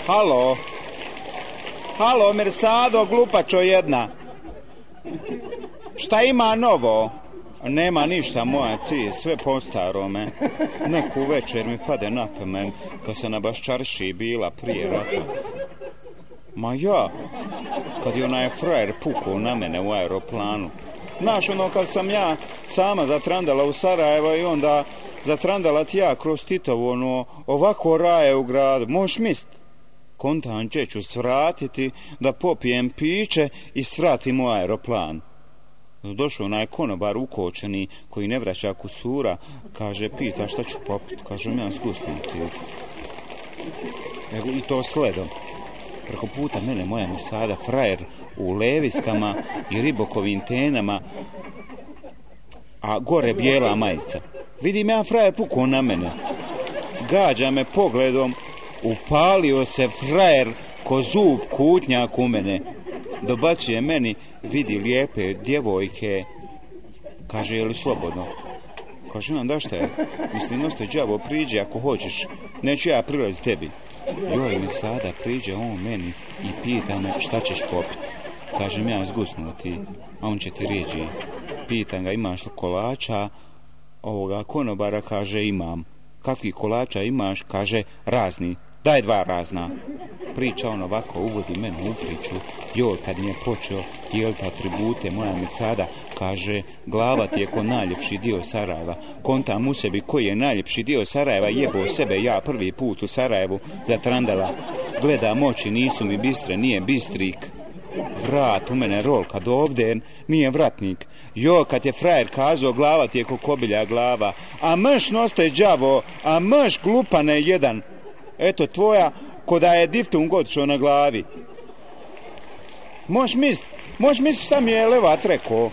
Halo? Halo, Mersado, glupačo jedna. Šta ima novo? Nema ništa, moja ti, sve po starome. Neku večer mi pade na pamet kad sam na Baščaršiji bila prije rata. Ma ja, kad je onaj frajer pukao na mene u aeroplanu. Znaš, ono kad sam ja sama zatrandala u Sarajevo i onda zatrandala ti ja kroz Titovu, ono, ovako raje u gradu. Možeš mislit? Kontan ću svratiti da popijem piće i svratim u aeroplan. Došao onaj konobar ukočeni koji ne vraća kusura, kaže, pita šta ću popiti, kažem ja zgusnuti. I to sledom. Preko puta mene moja mi sada frajer u leviskama i ribokovim tenama, a gore bijela majica. Vidim ja frajer pukao na mene. Gađa me pogledom, upalio se frajer ko zub kutnjak u mene. Dobacuje meni, vidi lijepe djevojke. Kaže, je li slobodno? Kaže, da šta je? Mislim, noste đavo, priđe ako hoćeš. Neću ja prilaziti tebi. Joj mi sada priđe on meni i pita me šta ćeš popiti. Kažem ja zgusnuti, a on će ti reći. Pitam ga, imaš li kolača? Ovoga konobara kaže, imam. Kakvih kolača imaš? Kaže, razni. Daj 2 razna. Priča on ovako, uvodi mene u priču. Joj, kad mi je počeo dijeliti atribute, moja mi sada kaže, glava ti je ko najljepši dio Sarajeva. Kontam u sebi koji je najljepši dio Sarajeva, jebo sebe ja prvi put u Sarajevu zatrandala. Gledam oči, nisu mi bistre, nije bistrik. Vrat u mene rolka do ovdje, nije vratnik. Jo, kad je frajer kazao, glava ti je ko kobilja glava. A mrš noste đavo, a mrš glupane jedan. Eto tvoja, ko da je diftung odšao na glavi. Možeš mislit šta mi je Levat rekao.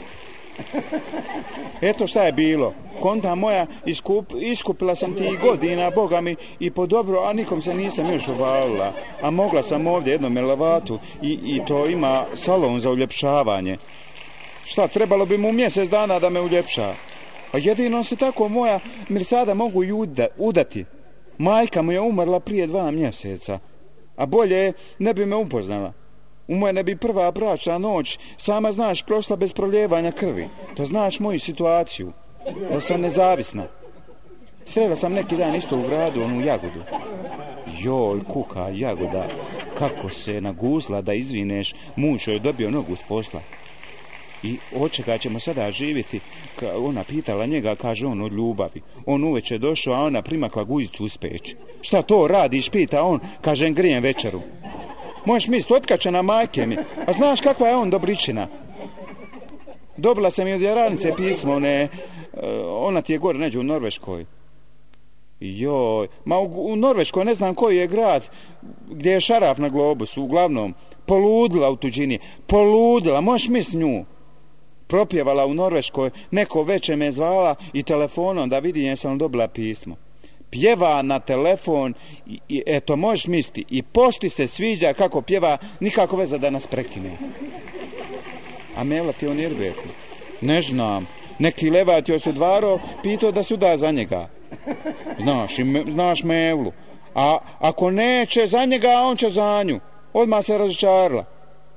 Eto šta je bilo. Konta moja, iskupila sam ti godina, Boga mi, i po dobro, a nikom se nisam još obalila. A mogla sam ovdje jednom Levatu i to ima salon za uljepšavanje. Šta, trebalo bi mu mjesec dana da me uljepša. A jedino se tako moja Mirsada mogu i udati. Majka mu je umrla prije 2 mjeseca, a bolje ne bi me upoznala. U mene bi prva bračna noć, sama znaš, prošla bez proljevanja krvi. To znaš moju situaciju, da sam nezavisna. Srela sam neki dan isto u gradu, onu jagodu. Joj, kuka, jagoda, kako se naguzla da izvineš, muž joj dobio nogu s posla. I od čega ćemo sada živjeti? Ona pitala njega, kaže on, od ljubavi. On uveče došao, a ona primakla guzicu uz peć. Šta to radiš, pita on, kaže, grijem večeru. Možeš misliti, otkačena majke mi. A znaš kakva je on dobričina? Dobila sam i od Jaranice pismo, ona ti je gore neđe u Norveškoj. Joj, ma u Norveškoj ne znam koji je grad gdje je šaraf na globusu, uglavnom. Poludila u tuđini, poludila, možeš misliti nju. Propjevala u Norveškoj, neko veče me zvala i telefonom da vidim jesam dobila pismo. Pjeva na telefon i eto možeš misliti i pošti se sviđa kako pjeva, nikako veza da nas prekine. A Mela ti on je rekao? Ne neki Levat joj se dvaro pitao da se uda za njega. Znaš Mevlu. A ako neće za njega, on će za nju. Odmah se razočarala.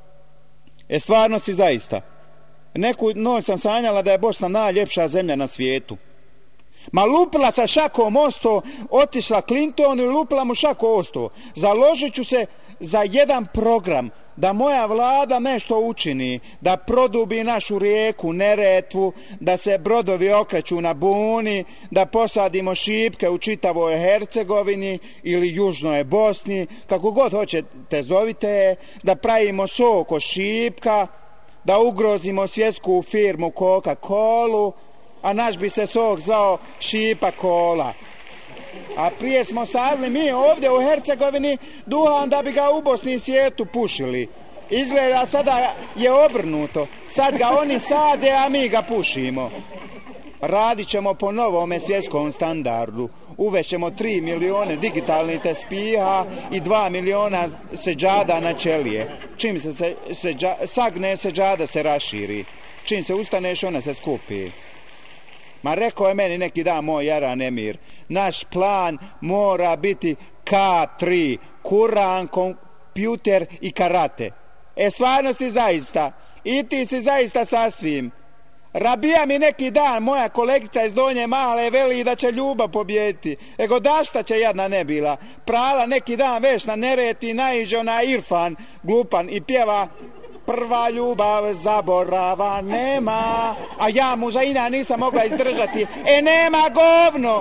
Stvarno si zaista. Neku noć sam sanjala da je Bosna najljepša zemlja na svijetu. Ma lupila sa šakom osto, otišla Clintonu i lupila mu šako osto. Založit ću se za jedan program, da moja vlada nešto učini, da produbi našu rijeku Neretvu, da se brodovi okreću na buni, da posadimo šipke u čitavoj Hercegovini ili Južnoj Bosni, kako god hoćete zovite, da pravimo sok od šipka, da ugrozimo svjetsku firmu Coca-Colu, a naš bi se sok zvao Šipa Kola. A prije smo sadili mi ovdje u Hercegovini duhan da bi ga u Bosni i svijetu pušili. Izgleda sada je obrnuto. Sad ga oni sade, a mi ga pušimo. Radit ćemo po novome svjetskom standardu. Uvešćemo 3 milione digitalnih tespiha i 2 miliona seđada na ćelije. Čim se sagne seđada se raširi. Čim se ustaneš ona se skupi. Ma rekao je meni neki dan moj Jaran Emir, naš plan mora biti K3, Kuran, kompjuter i karate. Stvarno si zaista. I ti si zaista sasvim. Rabija mi neki dan, moja kolegica iz Donje Male, veli da će ljubav pobjediti. Ego da šta će jadna ne bila. Prala neki dan veš na Nereti, naiđe ona Irfan, glupan, i pjeva prva ljubav zaborava nema. A ja mu za ina nisam mogla izdržati. Nema govno!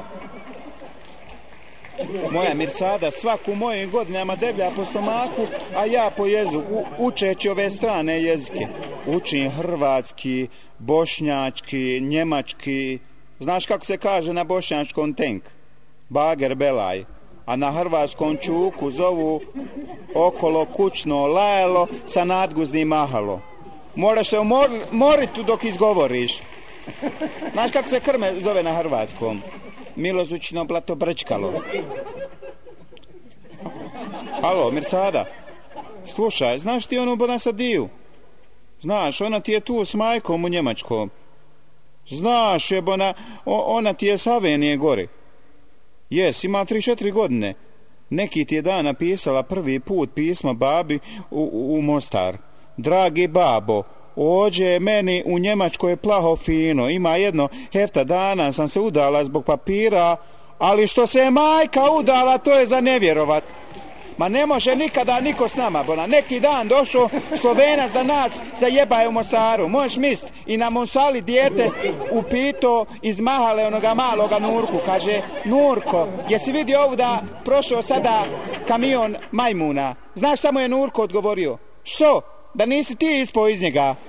Moja Mirsada svaku mojim godinama deblja po stomaku, a ja po jeziku, učeći ove strane jezike. Učim hrvatski, bošnjački, njemački. Znaš kako se kaže na bošnjačkom tenk? Bager belaj. A na hrvatskom čuku zovu okolo kućno lajalo sa nadguznim mahalo. Moraš se umoriti dok izgovoriš. Znaš kako se krme zove na hrvatskom? Milozućno blato brčkalo. Alo, Mirsada, slušaj, znaš ti onu Bonasadiju? Znaš, ona ti je tu s majkom u Njemačkom. Znaš, jebona, ona ti je s Avenije gori. Jes, ima 3-4 godine. Neki ti je dan napisala prvi put pismo babi u Mostar. Dragi babo, ođe meni u Njemačkoj plaho fino. Ima jedno hefta dana sam se udala zbog papira, ali što se je majka udala, to je za nevjerovat. Ma ne može nikada niko s nama, bona. Neki dan došao Slovenac da nas zajebaju u Mostaru. Možeš mislit, i na Monsali dijete upito iz Mahale onoga maloga Nurku. Kaže, Nurko, jesi vidio ovu da prošao sada kamion majmuna? Znaš šta mu je Nurko odgovorio? Što? Da nisi ti ispao iz njega?